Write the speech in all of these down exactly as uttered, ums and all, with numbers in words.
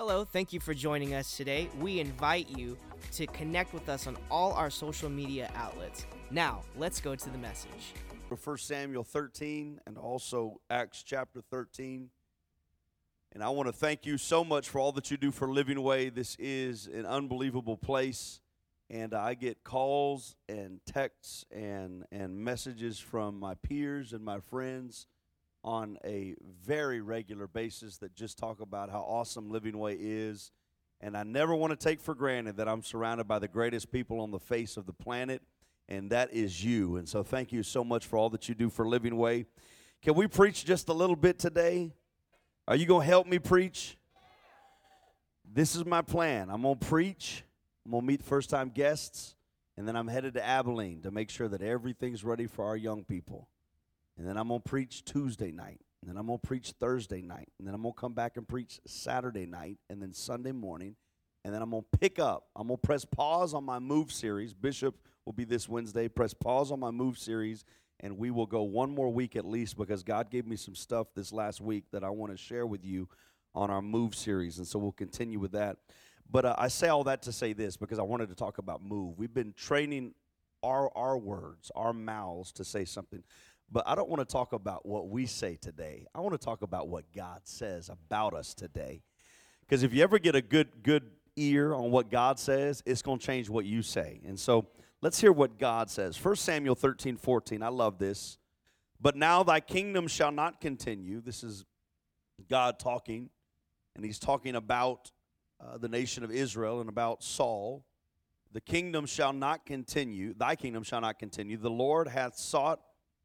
Hello, thank you for joining us today. We invite you to connect with us on all our social media outlets. Now, let's go to the message. First Samuel thirteen and also Acts chapter thirteen. And I want to thank you so much for all that you do for Living Way. This is an unbelievable place. And I get calls and texts and, and messages from my peers and my friends on a very regular basis that just talk about how awesome Living Way is. And I never want to take for granted that I'm surrounded by the greatest people on the face of the planet, and that is you. And so thank you so much for all that you do for Living Way. Can we preach just a little bit today? Are you going to help me preach? This is my plan. I'm going to preach. I'm going to meet first-time guests, and then I'm headed to Abilene to make sure that everything's ready for our young people. And then I'm going to preach Tuesday night. And then I'm going to preach Thursday night. And then I'm going to come back and preach Saturday night. And then Sunday morning. And then I'm going to pick up. I'm going to press pause on my Move series. Bishop will be this Wednesday. Press pause on my Move series. And we will go one more week at least because God gave me some stuff this last week that I want to share with you on our Move series. And so we'll continue with that. But uh, I say all that to say this because I wanted to talk about Move. We've been training our our words, our mouths to say something. But I don't want to talk about what we say today. I want to talk about what God says about us today. Because if you ever get a good good ear on what God says, it's going to change what you say. And so let's hear what God says. First Samuel thirteen fourteen, I love this. But now thy kingdom shall not continue. This is God talking, and he's talking about uh, the nation of Israel and about Saul. The kingdom shall not continue. Thy kingdom shall not continue. The Lord hath sought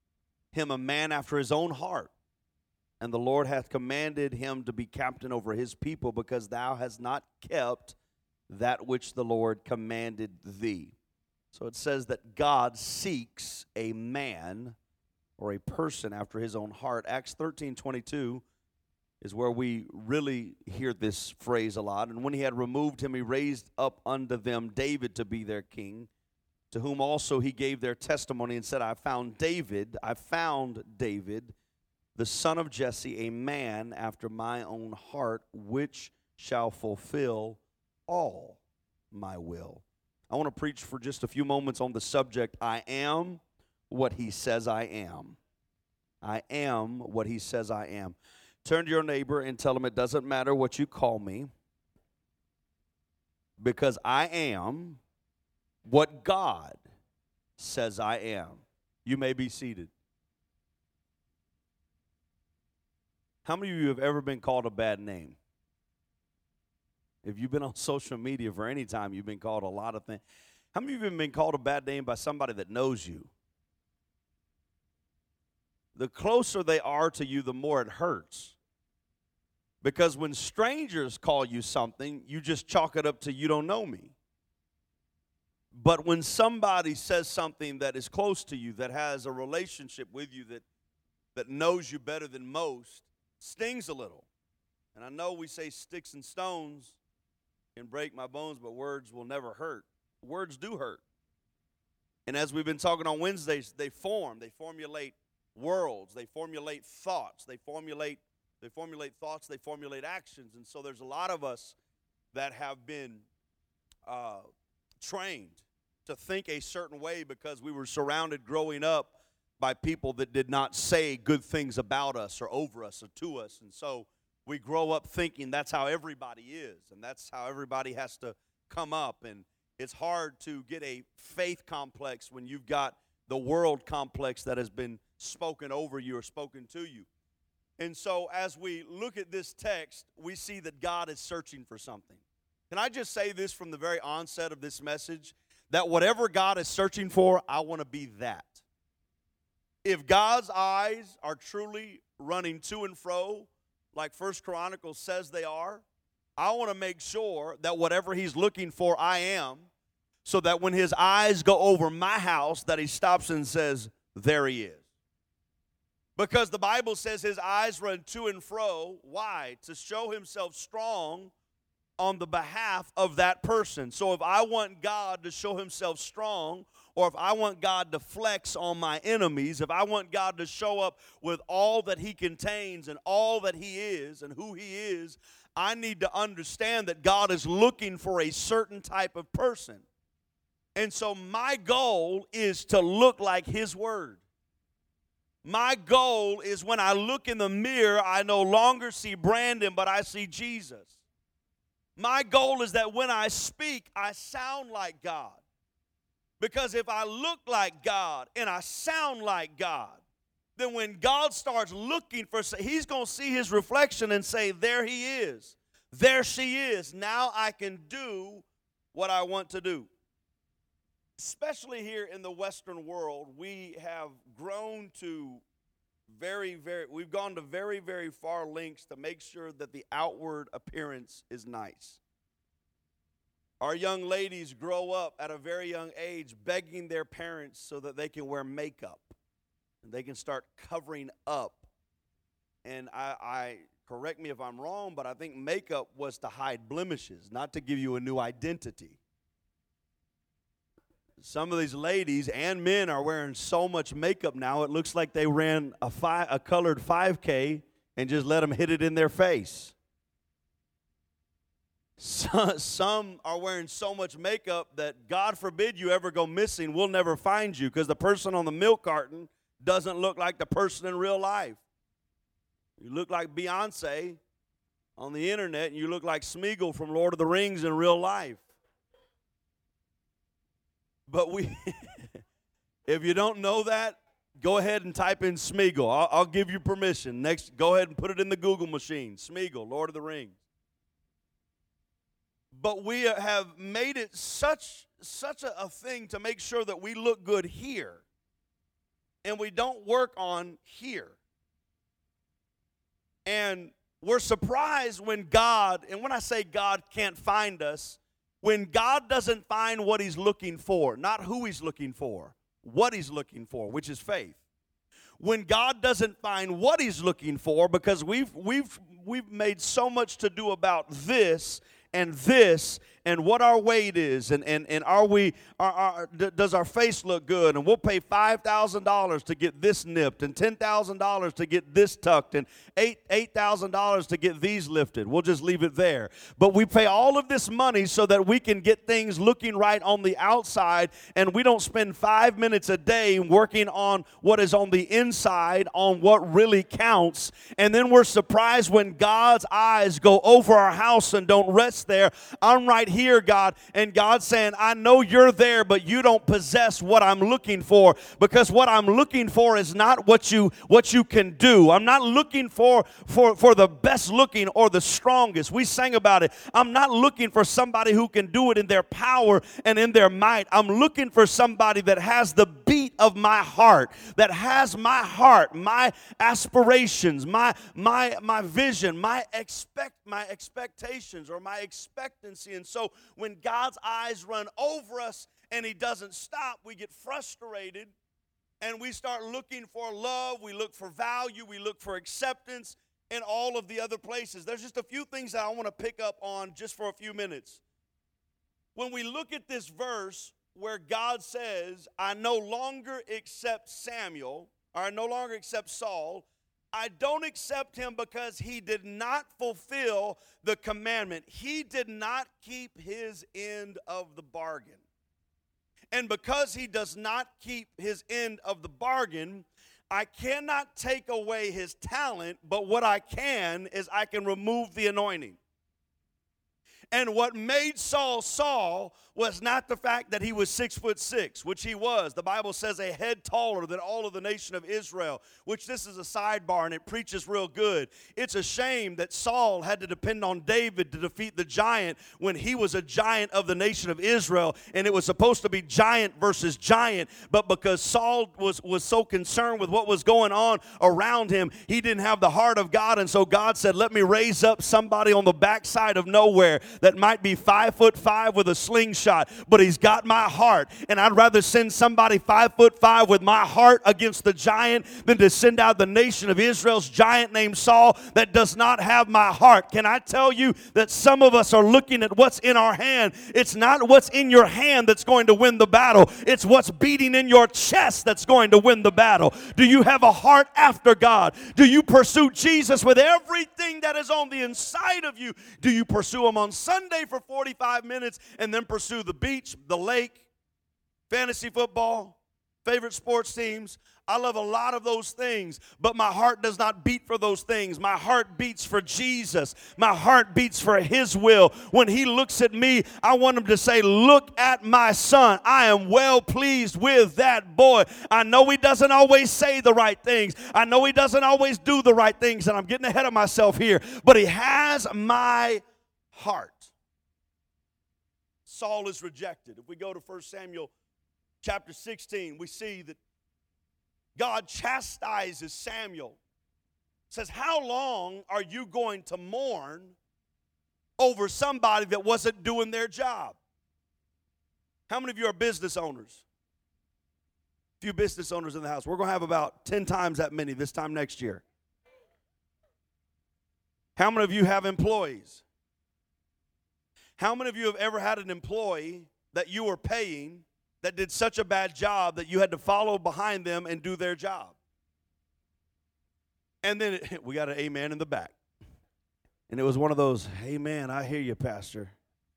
him a man after his own heart, and the Lord hath commanded him to be captain over his people, because thou hast not kept that which the Lord commanded thee. So it says that God seeks a man or a person after his own heart. Acts thirteen twenty-two is where we really hear this phrase a lot. And when he had removed him, he raised up unto them David to be their king, to whom also he gave their testimony and said, I found David, I found David, the son of Jesse, a man after my own heart, which shall fulfill all my will. I want to preach for just a few moments on the subject, I am what he says I am. I am what he says I am. Turn to your neighbor and tell him it doesn't matter what you call me, because I am what God says I am. You may be seated. How many of you have ever been called a bad name? If you've been on social media for any time, you've been called a lot of things. How many of you have been called a bad name by somebody that knows you? The closer they are to you, the more it hurts. Because when strangers call you something, you just chalk it up to you don't know me. But when somebody says something that is close to you, that has a relationship with you, that, that knows you better than most, stings a little. And I know we say sticks and stones can break my bones, but words will never hurt. Words do hurt. And as we've been talking on Wednesdays, they form, they formulate worlds, they formulate thoughts, they formulate, they formulate thoughts, they formulate actions. And so there's a lot of us that have been uh, trained to think a certain way because we were surrounded growing up by people that did not say good things about us or over us or to us. And so we grow up thinking that's how everybody is, and that's how everybody has to come up. And it's hard to get a faith complex when you've got the world complex that has been spoken over you or spoken to you. And so as we look at this text, we see that God is searching for something. Can I just say this from the very onset of this message? That whatever God is searching for, I want to be that. If God's eyes are truly running to and fro, like First Chronicles says they are, I want to make sure that whatever he's looking for, I am, so that when his eyes go over my house, that he stops and says, there he is. Because the Bible says his eyes run to and fro. Why? To show himself strong on the behalf of that person. So if I want God to show himself strong, or if I want God to flex on my enemies, if I want God to show up with all that he contains and all that he is and who he is, I need to understand that God is looking for a certain type of person. And so my goal is to look like His Word. My goal is when I look in the mirror, I no longer see Brandon, but I see Jesus. My goal is that when I speak, I sound like God. Because if I look like God and I sound like God, then when God starts looking for, He's going to see His reflection and say, there He is. There she is. Now I can do what I want to do. Especially here in the Western world, we have grown to very, very, we've gone to very, very far lengths to make sure that the outward appearance is nice. Our young ladies grow up at a very young age begging their parents so that they can wear makeup and they can start covering up. And I, I correct me if I'm wrong, but I think makeup was to hide blemishes, not to give you a new identity. Some of these ladies and men are wearing so much makeup now, it looks like they ran a, fi- a colored five K and just let them hit it in their face. So, some are wearing so much makeup that, God forbid you ever go missing, we'll never find you because the person on the milk carton doesn't look like the person in real life. You look like Beyonce on the internet, and you look like Smeagol from Lord of the Rings in real life. But we, if you don't know that, go ahead and type in Smeagol. I'll, I'll give you permission. Next, go ahead and put it in the Google machine. Smeagol, Lord of the Rings. But we have made it such, such a, a thing to make sure that we look good here. And we don't work on here. And we're surprised when God, and when I say God can't find us, when God doesn't find what He's looking for, not who He's looking for, what He's looking for, which is faith. When God doesn't find what He's looking for, because we've we've we've made so much to do about this and this and what our weight is, and and, and are we are, are, does our face look good? And we'll pay five thousand dollars to get this nipped, and ten thousand dollars to get this tucked, and eight eight thousand dollars to get these lifted. We'll just leave it there. But we pay all of this money so that we can get things looking right on the outside, and we don't spend five minutes a day working on what is on the inside, on what really counts. And then we're surprised when God's eyes go over our house and don't rest there. I'm right here. Here, God, and God's saying, I know you're there, but you don't possess what I'm looking for, because what I'm looking for is not what you what you can do. I'm not looking for for for the best looking or the strongest. We sang about it. I'm not looking for somebody who can do it in their power and in their might. I'm looking for somebody that has the beat of my heart, that has my heart, my aspirations, my my my vision, my expect my expectations or my expectancy. And so when God's eyes run over us and He doesn't stop, we get frustrated and we start looking for love, we look for value, we look for acceptance in all of the other places. There's just a few things that I want to pick up on just for a few minutes. When we look at this verse where God says, I no longer accept Samuel, or I no longer accept Saul, I don't accept him because he did not fulfill the commandment. He did not keep his end of the bargain. And because he does not keep his end of the bargain, I cannot take away his talent, but what I can is I can remove the anointing. And what made Saul Saul was not the fact that he was six foot six, which he was. The Bible says a head taller than all of the nation of Israel, which this is a sidebar and it preaches real good. It's a shame that Saul had to depend on David to defeat the giant when he was a giant of the nation of Israel, and it was supposed to be giant versus giant, but because Saul was, was so concerned with what was going on around him, he didn't have the heart of God, and so God said, let me raise up somebody on the backside of nowhere that might be five foot five with a slingshot, but he's got my heart. And I'd rather send somebody five foot five with my heart against the giant than to send out the nation of Israel's giant named Saul that does not have my heart. Can I tell you that some of us are looking at what's in our hand? It's not what's in your hand that's going to win the battle. It's what's beating in your chest that's going to win the battle. Do you have a heart after God? Do you pursue Jesus with everything that is on the inside of you? Do you pursue him on Sunday for forty-five minutes and then pursue the beach, the lake, fantasy football, favorite sports teams? I love a lot of those things, but my heart does not beat for those things. My heart beats for Jesus. My heart beats for his will. When he looks at me, I want him to say, look at my son. I am well pleased with that boy. I know he doesn't always say the right things. I know he doesn't always do the right things, and I'm getting ahead of myself here, but he has my heart. Saul is rejected. If we go to First Samuel chapter sixteen, we see that God chastises Samuel. Says, how long are you going to mourn over somebody that wasn't doing their job? How many of you are business owners? A few business owners in the house. We're going to have about ten times that many this time next year. How many of you have employees? How many of you have ever had an employee that you were paying that did such a bad job that you had to follow behind them and do their job? And then it, we got an amen in the back. And it was one of those, amen, I hear you, Pastor.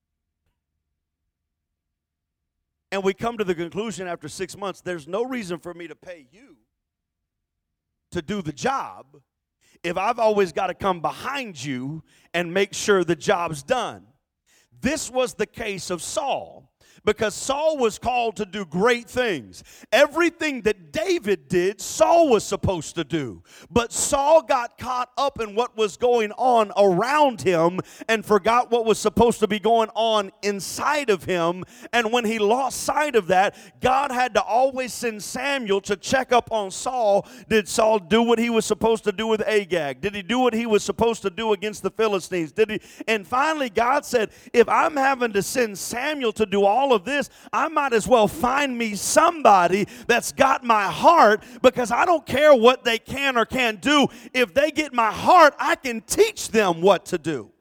And we come to the conclusion after six months, there's no reason for me to pay you to do the job if I've always got to come behind you and make sure the job's done. This was the case of Saul. Because Saul was called to do great things. Everything that David did, Saul was supposed to do. But Saul got caught up in what was going on around him and forgot what was supposed to be going on inside of him. And when he lost sight of that, God had to always send Samuel to check up on Saul. Did Saul do what he was supposed to do with Agag? Did he do what he was supposed to do against the Philistines? Did he? And finally, God said, if I'm having to send Samuel to do all of this, I might as well find me somebody that's got my heart, because I don't care what they can or can't do. If they get my heart, I can teach them what to do.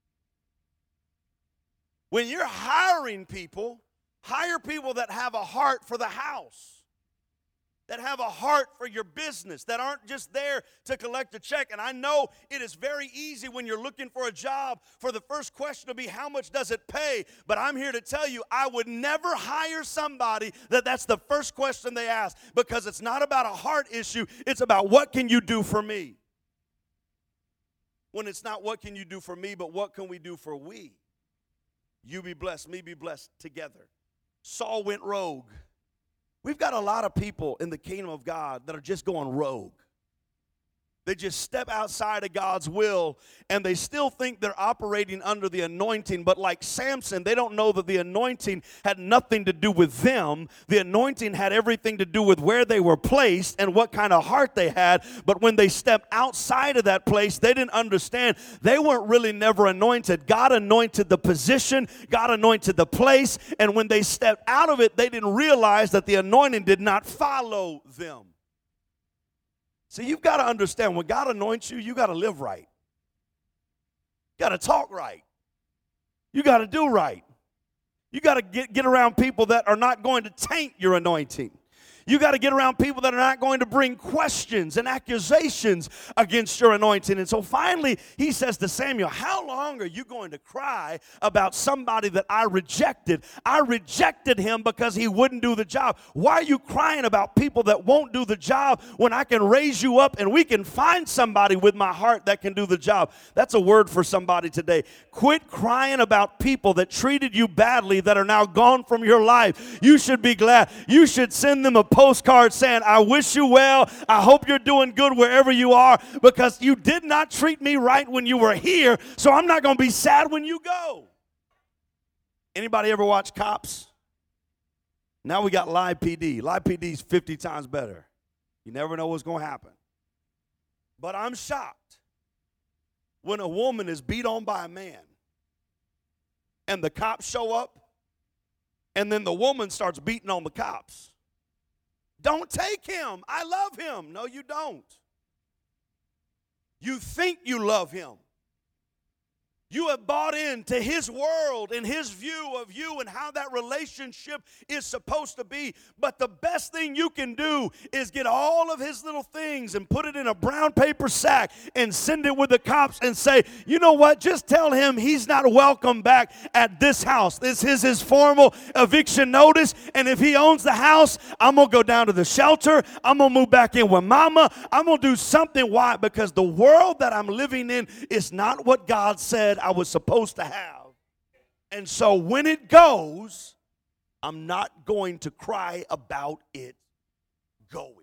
When you're hiring people, hire people that have a heart for the house, that have a heart for your business, that aren't just there to collect a check. And I know it is very easy when you're looking for a job for the first question to be, how much does it pay? But I'm here to tell you, I would never hire somebody that that's the first question they ask, because it's not about a heart issue. It's about, what can you do for me? When it's not what can you do for me, but what can we do for we? You be blessed, me be blessed together. Saul went rogue. We've got a lot of people in the kingdom of God that are just going rogue. They just step outside of God's will, and they still think they're operating under the anointing. But like Samson, they don't know that the anointing had nothing to do with them. The anointing had everything to do with where they were placed and what kind of heart they had. But when they stepped outside of that place, they didn't understand. They weren't really never anointed. God anointed the position. God anointed the place. And when they stepped out of it, they didn't realize that the anointing did not follow them. See, you've got to understand, when God anoints you, you got to live right. You got to talk right. You got to do right. You got to get, get around people that are not going to taint your anointing. You got to get around people that are not going to bring questions and accusations against your anointing. And so finally, he says to Samuel, how long are you going to cry about somebody that I rejected? I rejected him because he wouldn't do the job. Why are you crying about people that won't do the job when I can raise you up and we can find somebody with my heart that can do the job? That's a word for somebody today. Quit crying about people that treated you badly that are now gone from your life. You should be glad. You should send them a postcard saying, I wish you well. I hope you're doing good wherever you are, because you did not treat me right when you were here, so I'm not going to be sad when you go. Anybody ever watch Cops? Now we got Live P D. Live P D is fifty times better. You never know what's going to happen. But I'm shocked when a woman is beat on by a man and the cops show up, and then the woman starts beating on the cops. Don't take him. I love him. No, you don't. You think you love him. You have bought into his world and his view of you and how that relationship is supposed to be. But the best thing you can do is get all of his little things and put it in a brown paper sack and send it with the cops and say, you know what, just tell him he's not welcome back at this house. This is his formal eviction notice. And if he owns the house, I'm going to go down to the shelter. I'm going to move back in with mama. I'm going to do something. Why? Because the world that I'm living in is not what God said I was supposed to have. And so when it goes, I'm not going to cry about it going.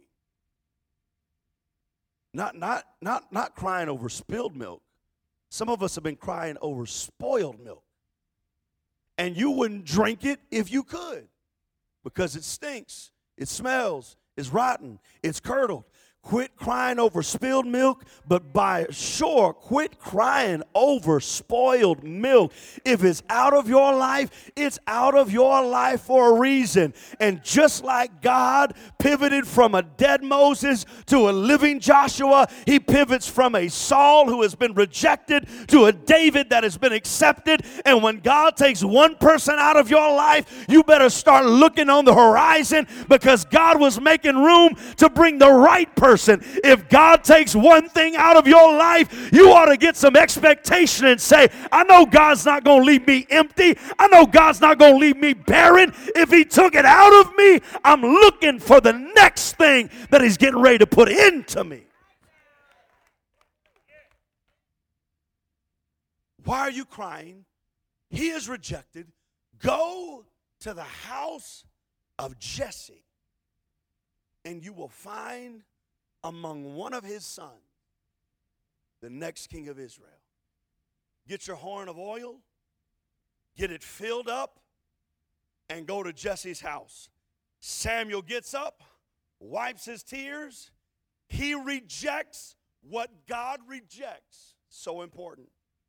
Not, not, not, not crying over spilled milk. Some of us have been crying over spoiled milk. And you wouldn't drink it if you could, because it stinks, it smells, it's rotten, it's curdled. Quit crying over spilled milk, but by sure, quit crying over spoiled milk. If it's out of your life, it's out of your life for a reason. And just like God pivoted from a dead Moses to a living Joshua, he pivots from a Saul who has been rejected to a David that has been accepted. And when God takes one person out of your life, you better start looking on the horizon, because God was making room to bring the right person. If God takes one thing out of your life, you ought to get some expectation and say, I know God's not going to leave me empty. I know God's not going to leave me barren. If he took it out of me, I'm looking for the next thing that he's getting ready to put into me. Why are you crying? He is rejected. Go to the house of Jesse, and you will find among one of his sons the next king of Israel. Get your horn of oil, get it filled up, and go to Jesse's house. Samuel gets up, wipes his tears. He rejects what God rejects. So important.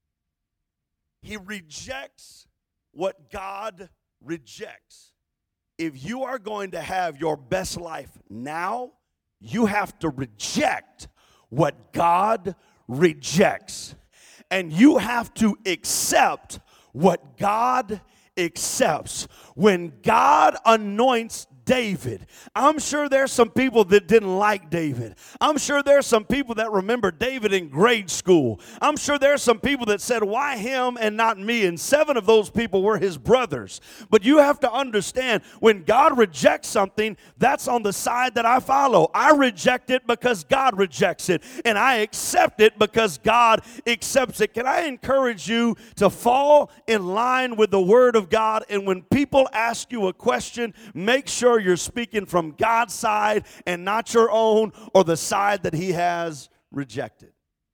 He rejects what God rejects. If you are going to have your best life now, you have to reject what God rejects. And you have to accept what God accepts. When God anoints David, I'm sure there's some people that didn't like David. I'm sure there's some people that remember David in grade school. I'm sure there's some people that said, why him and not me? And seven of those people were his brothers. But you have to understand, when God rejects something, that's on the side that I follow. I reject it because God rejects it, and I accept it because God accepts it. Can I encourage you to fall in line with the Word of God? And when people ask you a question, make sure you're speaking from God's side and not your own or the side that he has rejected.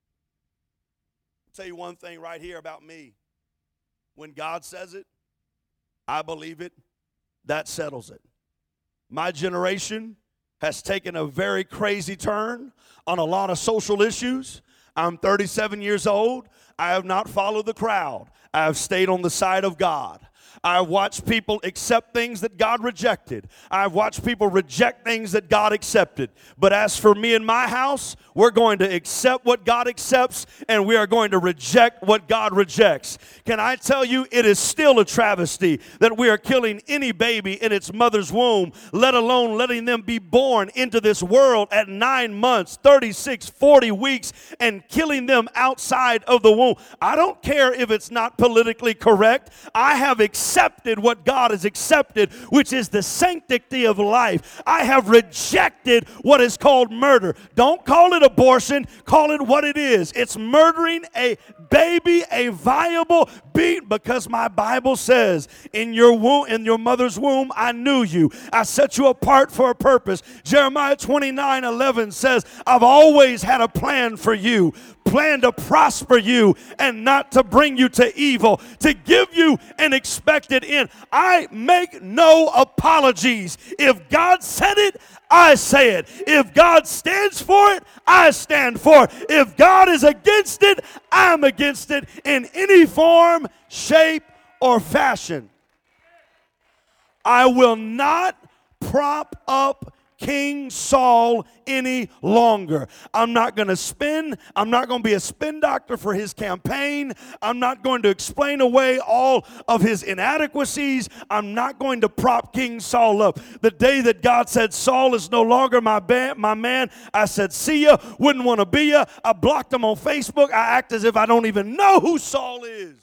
I'll tell you one thing right here about me. When God says it, I believe it. That settles it. My generation has taken a very crazy turn on a lot of social issues. I'm thirty-seven years old. I have not followed the crowd. I have stayed on the side of God. I've watched people accept things that God rejected. I've watched people reject things that God accepted. But as for me and my house, we're going to accept what God accepts, and we are going to reject what God rejects. Can I tell you, it is still a travesty that we are killing any baby in its mother's womb, let alone letting them be born into this world at nine months, thirty-six, forty weeks, and killing them outside of the womb. I don't care if it's not politically correct. I have accepted accepted what God has accepted, which is the sanctity of life. I have rejected what is called murder. Don't call it abortion. Call it what it is. It's murdering a baby, a viable being, because my Bible says, in your womb, in your mother's womb, I knew you. I set you apart for a purpose. Jeremiah twenty-nine eleven says, I've always had a plan for you. Plan to prosper you and not to bring you to evil, to give you an expected end. I make no apologies. If God said it, I say it. If God stands for it, I stand for it. If God is against it, I'm against it in any form, shape, or fashion. I will not prop up King Saul any longer. I'm not going to spin. I'm not going to be a spin doctor for his campaign. I'm not going to explain away all of his inadequacies. I'm not going to prop King Saul up. The day that God said Saul is no longer my, ba- my man, I said, see ya, wouldn't want to be ya. I blocked him on Facebook. I act as if I don't even know who Saul is.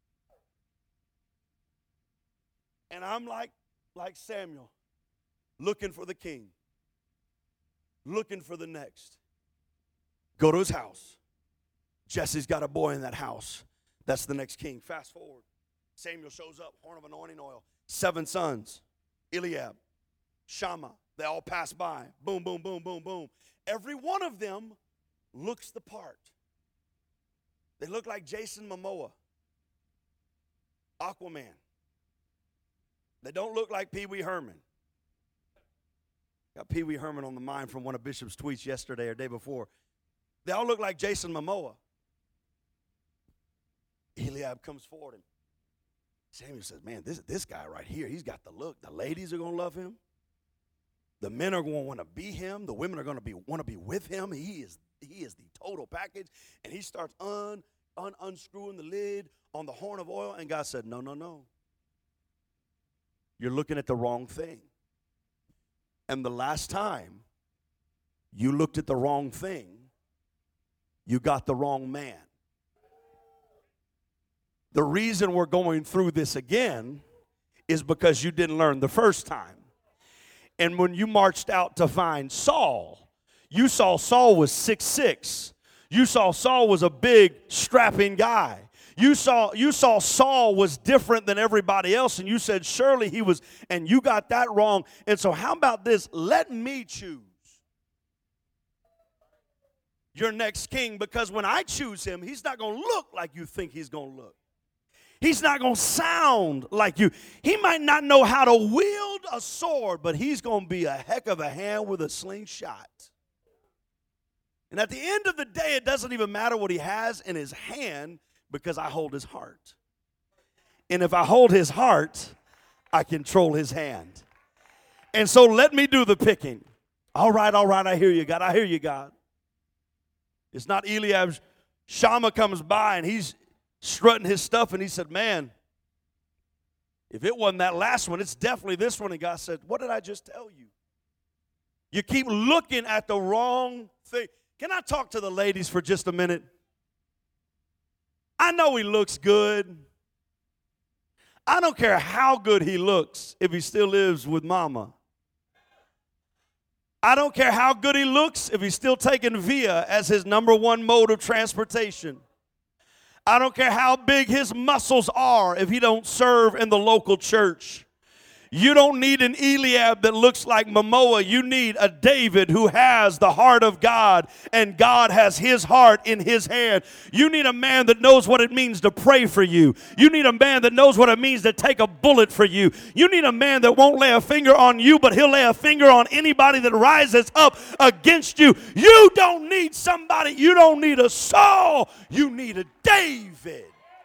And I'm like, like Samuel, looking for the king. Looking for the next. Go to his house. Jesse's got a boy in that house. That's the next king. Fast forward. Samuel shows up, horn of anointing oil. Seven sons. Eliab, Shammah. They all pass by. Boom, boom, boom, boom, boom. Every one of them looks the part. They look like Jason Momoa. Aquaman. They don't look like Pee Wee Herman. Got Pee Wee Herman on the mind from one of Bishop's tweets yesterday or day before. They all look like Jason Momoa. Eliab comes forward and Samuel says, man, this, this guy right here, he's got the look. The ladies are going to love him. The men are going to want to be him. The women are going to be want to be with him. He is, he is the total package. And he starts un, un, unscrewing the lid on the horn of oil. And God said, no, no, no. You're looking at the wrong thing. And the last time you looked at the wrong thing, you got the wrong man. The reason we're going through this again is because you didn't learn the first time. And when you marched out to find Saul, you saw Saul was six foot six. You saw Saul was a big, strapping guy. You saw, you saw Saul was different than everybody else, and you said, surely he was, and you got that wrong. And so how about this? Let me choose your next king, because when I choose him, he's not going to look like you think he's going to look. He's not going to sound like you. He might not know how to wield a sword, but he's going to be a heck of a hand with a slingshot. And at the end of the day, it doesn't even matter what he has in his hand, because I hold his heart. And if I hold his heart, I control his hand. And so let me do the picking. All right, all right, I hear you, God. I hear you, God. It's not Eliab. Shammah comes by, and he's strutting his stuff, and he said, man, if it wasn't that last one, it's definitely this one. And God said, what did I just tell you? You keep looking at the wrong thing. Can I talk to the ladies for just a minute? I know he looks good. I don't care how good he looks if he still lives with mama. I don't care how good he looks if he's still taking Via as his number one mode of transportation. I don't care how big his muscles are if he don't serve in the local church. You don't need an Eliab that looks like Momoa. You need a David who has the heart of God, and God has his heart in his hand. You need a man that knows what it means to pray for you. You need a man that knows what it means to take a bullet for you. You need a man that won't lay a finger on you, but he'll lay a finger on anybody that rises up against you. You don't need somebody. You don't need a Saul. You need a David.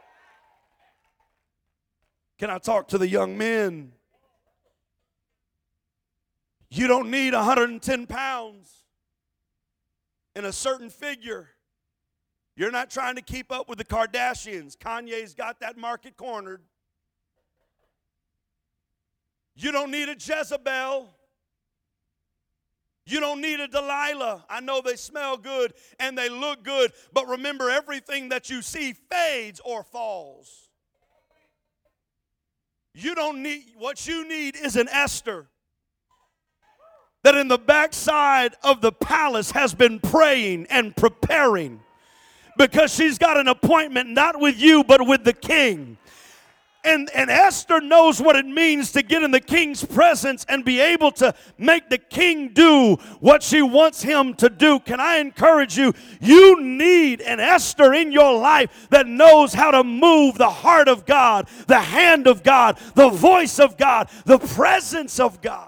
Can I talk to the young men? You don't need one hundred ten pounds and a certain figure. You're not trying to keep up with the Kardashians. Kanye's got that market cornered. You don't need a Jezebel. You don't need a Delilah. I know they smell good and they look good, but remember, everything that you see fades or falls. You don't need, what you need is an Esther that in the backside of the palace has been praying and preparing, because she's got an appointment not with you but with the king. And, and Esther knows what it means to get in the king's presence and be able to make the king do what she wants him to do. Can I encourage you? You need an Esther in your life that knows how to move the heart of God, the hand of God, the voice of God, the presence of God.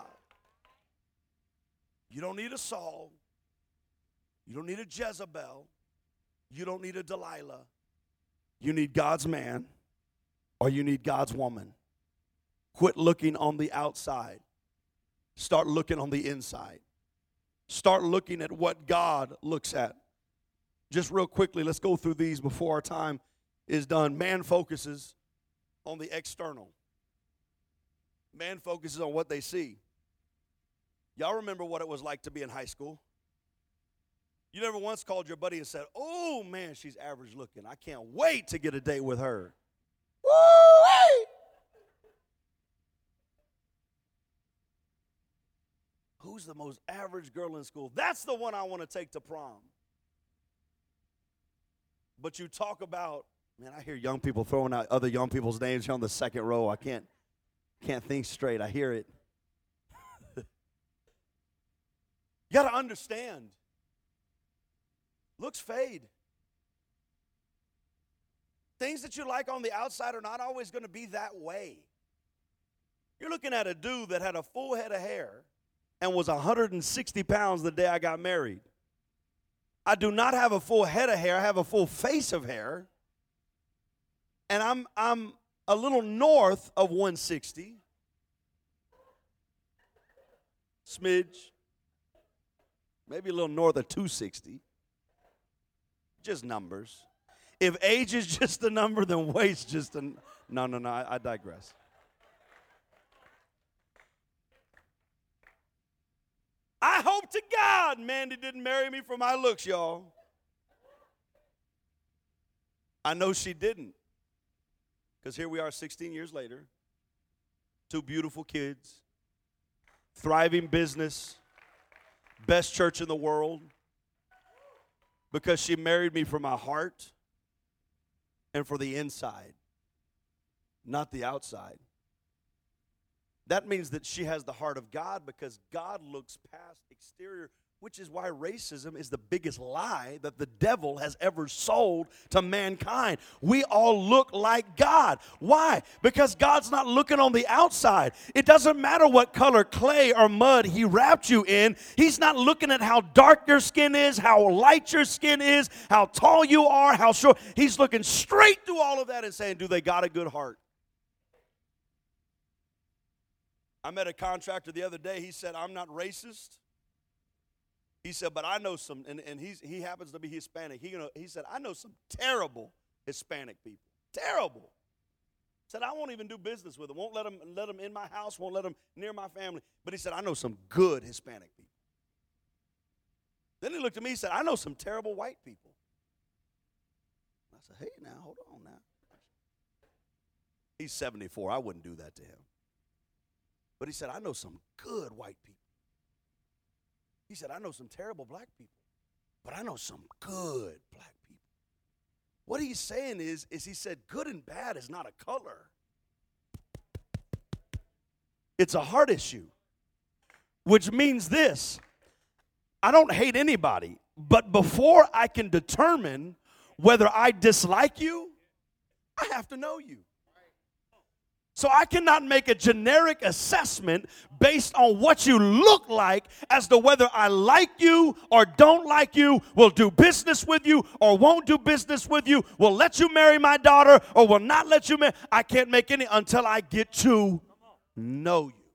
You don't need a Saul. You don't need a Jezebel. You don't need a Delilah. You need God's man or you need God's woman. Quit looking on the outside. Start looking on the inside. Start looking at what God looks at. Just real quickly, let's go through these before our time is done. Man focuses on the external. Man focuses on what they see. Y'all remember what it was like to be in high school? You never once called your buddy and said, oh, man, she's average looking. I can't wait to get a date with her. Woo-wee! Who's the most average girl in school? That's the one I want to take to prom. But you talk about, man, I hear young people throwing out other young people's names here on the second row. I can't, can't think straight. I hear it. You got to understand. Looks fade. Things that you like on the outside are not always going to be that way. You're looking at a dude that had a full head of hair and was one hundred sixty pounds the day I got married. I do not have a full head of hair. I have a full face of hair. And I'm I'm a little north of one sixty. Smidge. Maybe a little north of two sixty. Just numbers. If age is just a number, then weight's just a... No, no, no, I, I digress. I hope to God Mandy didn't marry me for my looks, y'all. I know she didn't. Because here we are sixteen years later. Two beautiful kids. Thriving business. Best church in the world. Because she married me for my heart and for the inside, not the outside. That means that she has the heart of God because God looks past exterior, which is why racism is the biggest lie that the devil has ever sold to mankind. We all look like God. Why? Because God's not looking on the outside. It doesn't matter what color clay or mud he wrapped you in. He's not looking at how dark your skin is, how light your skin is, how tall you are, how short. He's looking straight through all of that and saying, do they got a good heart? I met a contractor the other day. He said, I'm not racist. He said, but I know some, and, and he's, he happens to be Hispanic. He, you know, he said, I know some terrible Hispanic people. Terrible. Said, I won't even do business with them. Won't let them, let them in my house. Won't let them near my family. But he said, I know some good Hispanic people. Then he looked at me and said, I know some terrible white people. I said, hey, now, hold on now. He's seventy-four. I wouldn't do that to him. But he said, I know some good white people. He said, I know some terrible black people, but I know some good black people. What he's saying is, is he said, good and bad is not a color. It's a heart issue, which means this. I don't hate anybody, but before I can determine whether I dislike you, I have to know you. So I cannot make a generic assessment based on what you look like as to whether I like you or don't like you, will do business with you or won't do business with you, will let you marry my daughter or will not let you marry. I can't make any until I get to know you.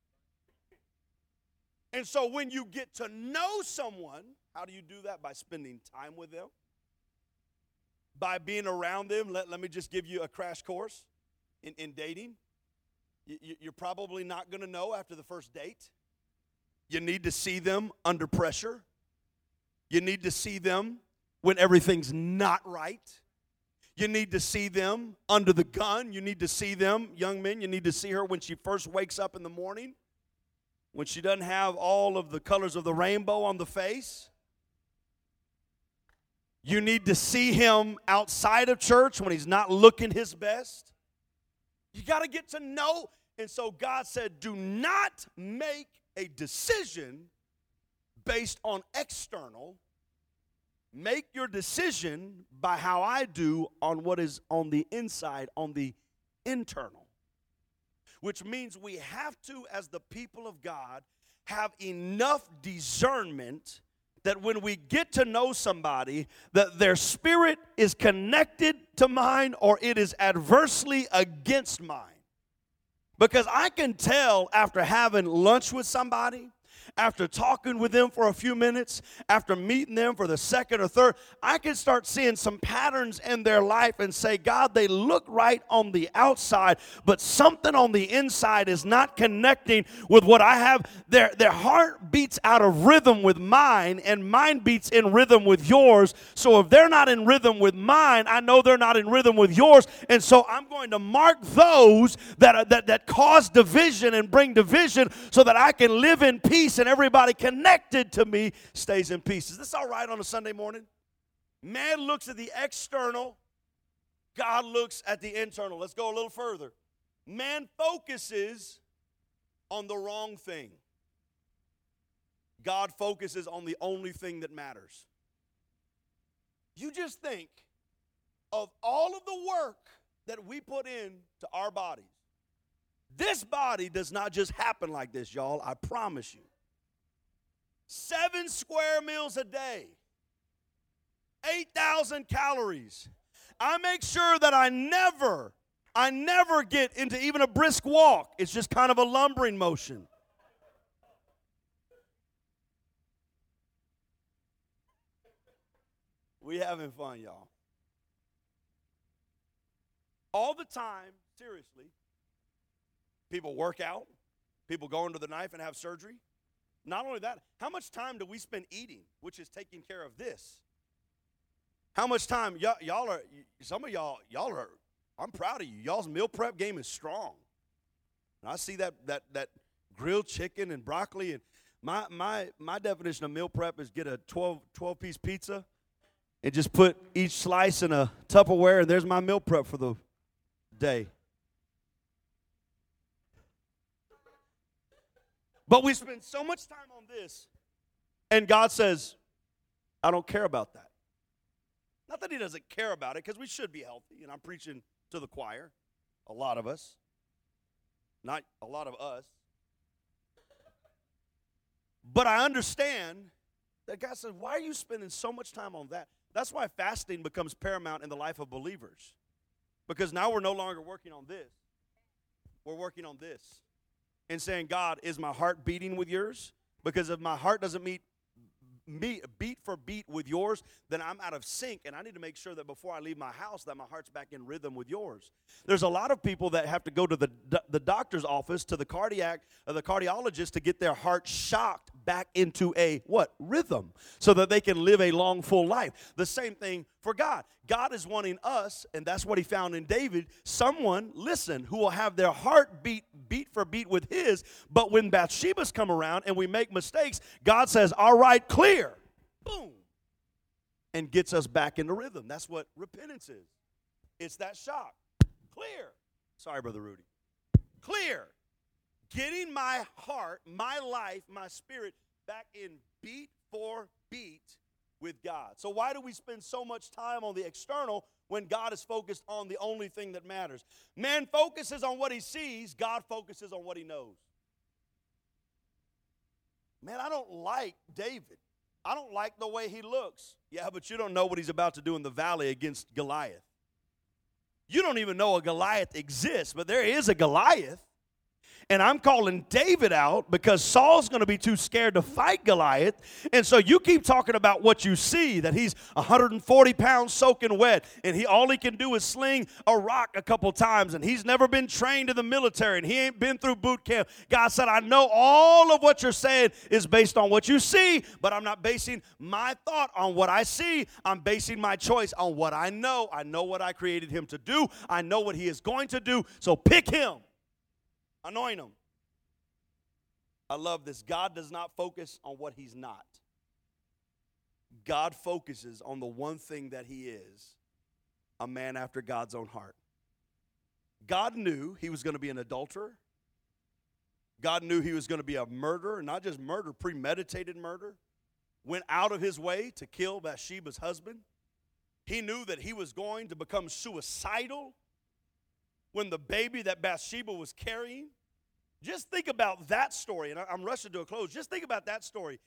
And so when you get to know someone, how do you do that? By spending time with them. By being around them. Let, let me just give you a crash course. In, in dating, you, you're probably not going to know after the first date. You need to see them under pressure. You need to see them when everything's not right. You need to see them under the gun. You need to see them, young men, you need to see her when she first wakes up in the morning, when she doesn't have all of the colors of the rainbow on the face. You need to see him outside of church when he's not looking his best. You got to get to know. And so God said, do not make a decision based on external. Make your decision by how I do on what is on the inside, on the internal. Which means we have to, as the people of God, have enough discernment that when we get to know somebody, that their spirit is connected to mine or it is adversely against mine. Because I can tell after having lunch with somebody, after talking with them for a few minutes, after meeting them for the second or third, I can start seeing some patterns in their life and say, God, they look right on the outside, but something on the inside is not connecting with what I have. Their, their heart beats out of rhythm with mine, and mine beats in rhythm with yours. So if they're not in rhythm with mine, I know they're not in rhythm with yours. And so I'm going to mark those that, are, that, that cause division and bring division so that I can live in peace and everybody connected to me stays in peace. Is this all right on a Sunday morning? Man looks at the external. God looks at the internal. Let's go a little further. Man focuses on the wrong thing. God focuses on the only thing that matters. You just think of all of the work that we put into our bodies. This body does not just happen like this, y'all. I promise you. Seven square meals a day, eight thousand calories. I make sure that I never, I never get into even a brisk walk. It's just kind of a lumbering motion. We having fun, y'all. All the time, seriously, people work out, people go into the knife and have surgery. Not only that, how much time do we spend eating, which is taking care of this? How much time, y'all, y'all are, some of y'all, y'all are, I'm proud of you. Y'all's meal prep game is strong. And I see that that that grilled chicken and broccoli. And my my my definition of meal prep is get a twelve, twelve-piece pizza and just put each slice in a Tupperware, and there's my meal prep for the day. But we spend so much time on this, and God says, I don't care about that. Not that he doesn't care about it, because we should be healthy, and I'm preaching to the choir, a lot of us, not a lot of us. But I understand that God says, why are you spending so much time on that? That's why fasting becomes paramount in the life of believers, because now we're no longer working on this. We're working on this. And saying, God, is my heart beating with yours? Because if my heart doesn't meet, meet beat for beat with yours, then I'm out of sync, and I need to make sure that before I leave my house that my heart's back in rhythm with yours. There's a lot of people that have to go to the the doctor's office, to the cardiac or the cardiologist to get their heart shocked back into a what? Rhythm, so that they can live a long, full life. The same thing for God. God is wanting us, and that's what he found in David, someone, listen, who will have their heart beat beat for beat with his, but when Bathsheba's come around and we make mistakes, God says, all right, clear, boom, and gets us back into rhythm. That's what repentance is. It's that shock. Clear. Sorry, Brother Rudy. Clear. Getting my heart, my life, my spirit back in beat for beat with God. So why do we spend so much time on the external when God is focused on the only thing that matters? Man focuses on what he sees. God focuses on what he knows. Man, I don't like David. I don't like the way he looks. Yeah, but you don't know what he's about to do in the valley against Goliath. You don't even know a Goliath exists, but there is a Goliath. And I'm calling David out because Saul's going to be too scared to fight Goliath. And so you keep talking about what you see, that he's one hundred forty pounds soaking wet, and he all he can do is sling a rock a couple times, and he's never been trained in the military, and he ain't been through boot camp. God said, I know all of what you're saying is based on what you see, but I'm not basing my thought on what I see. I'm basing my choice on what I know. I know what I created him to do. I know what he is going to do, so pick him. Anoint him. I love this. God does not focus on what he's not. God focuses on the one thing that he is, a man after God's own heart. God knew he was going to be an adulterer. God knew he was going to be a murderer, not just murder, premeditated murder. Went out of his way to kill Bathsheba's husband. He knew that he was going to become suicidal when the baby that Bathsheba was carrying. Just think about that story, and I'm rushing to a close. Just think about that story.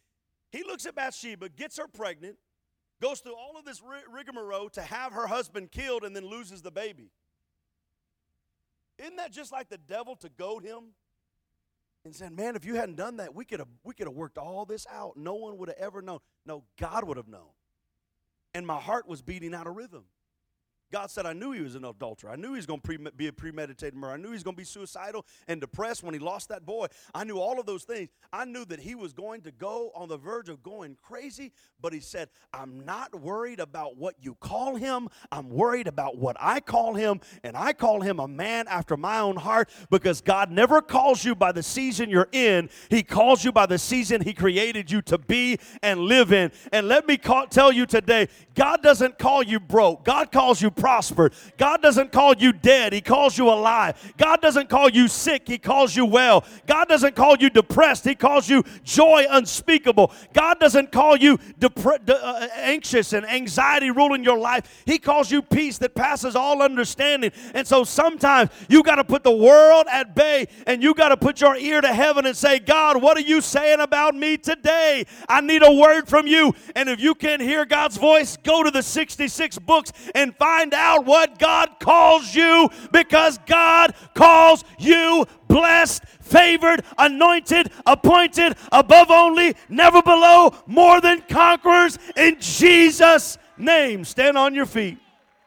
He looks at Bathsheba, gets her pregnant, goes through all of this rigmarole to have her husband killed, and then loses the baby. Isn't that just like the devil to goad him? And said, man, if you hadn't done that, we could have we could have worked all this out. No one would have ever known. No, God would have known. And my heart was beating out of rhythm. God said, I knew he was an adulterer. I knew he was going to pre- be a premeditated murder. I knew he was going to be suicidal and depressed when he lost that boy. I knew all of those things. I knew that he was going to go on the verge of going crazy, but he said, I'm not worried about what you call him. I'm worried about what I call him, and I call him a man after my own heart, because God never calls you by the season you're in. He calls you by the season he created you to be and live in. And let me call, tell you today, God doesn't call you broke. God calls you prospered. God doesn't call you dead. He calls you alive. God doesn't call you sick. He calls you well. God doesn't call you depressed. He calls you joy unspeakable. God doesn't call you depre- de- uh, anxious and anxiety ruling your life. He calls you peace that passes all understanding. And so sometimes you got to put the world at bay, and you got to put your ear to heaven and say, God, what are you saying about me today? I need a word from you. And if you can't hear God's voice, go to the sixty-six books and find out what God calls you, because God calls you blessed, favored, anointed, appointed, above only, never below, more than conquerors in Jesus' name. Stand on your feet.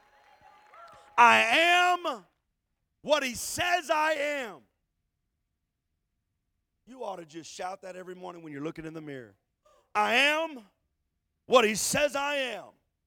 I am what he says I am. You ought to just shout that every morning when you're looking in the mirror. I am what he says I am.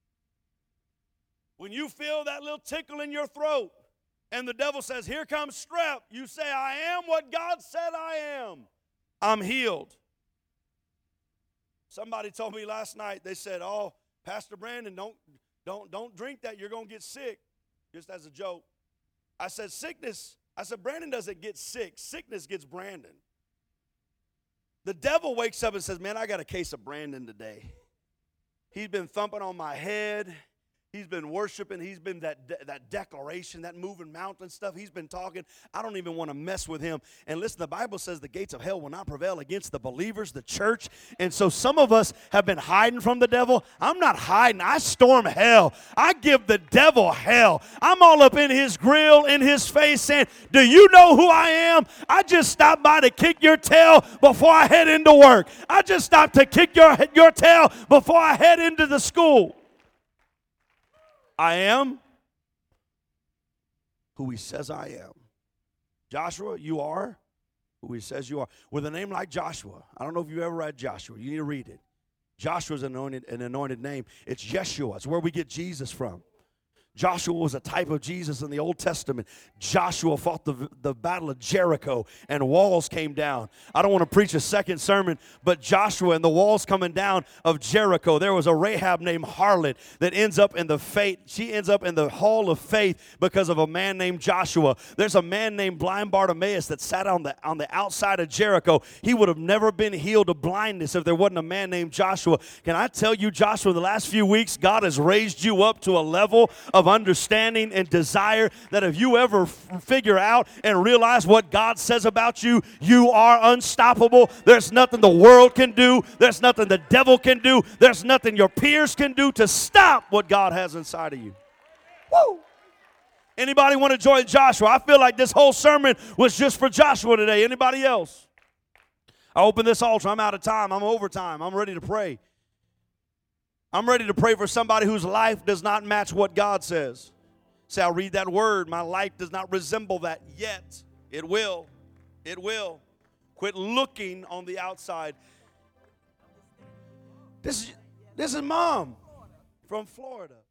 When you feel that little tickle in your throat and the devil says, here comes strep, you say, I am what God said I am. I'm healed. Somebody told me last night, they said, oh, Pastor Brandon, don't, don't, don't drink that. You're going to get sick, just as a joke. I said, sickness, I said, Brandon doesn't get sick. Sickness gets Brandon. The devil wakes up and says, man, I got a case of Brandon today. He's been thumping on my head. He's been worshiping. He's been that de- that declaration, that moving mountain stuff. He's been talking. I don't even want to mess with him. And listen, the Bible says the gates of hell will not prevail against the believers, the church. And so some of us have been hiding from the devil. I'm not hiding. I storm hell. I give the devil hell. I'm all up in his grill, in his face, saying, do you know who I am? I just stopped by to kick your tail before I head into work. I just stopped to kick your, your tail before I head into the school. I am who he says I am. Joshua, you are who he says you are. With a name like Joshua, I don't know if you ever read Joshua. You need to read it. Joshua's an anointed, an anointed name. It's Yeshua. It's where we get Jesus from. Joshua was a type of Jesus in the Old Testament. Joshua fought the, the battle of Jericho, and walls came down. I don't want to preach a second sermon, but Joshua and the walls coming down of Jericho. There was a Rahab named Harlot that ends up in the fate. She ends up in the hall of faith because of a man named Joshua. There's a man named blind Bartimaeus that sat on the on the outside of Jericho. He would have never been healed of blindness if there wasn't a man named Joshua. Can I tell you, Joshua, the last few weeks, God has raised you up to a level of understanding and desire that if you ever f- figure out and realize what God says about you, you are unstoppable. There's nothing the world can do. There's nothing the devil can do. There's nothing your peers can do to stop what God has inside of you. Woo! Anybody want to join Joshua? I feel like this whole sermon was just for Joshua today. Anybody else? I open this altar. I'm out of time. I'm overtime. I'm ready to pray. I'm ready to pray for somebody whose life does not match what God says. Say, I'll read that word. My life does not resemble that yet. It will. It will. Quit looking on the outside. This is, this is Mom from Florida.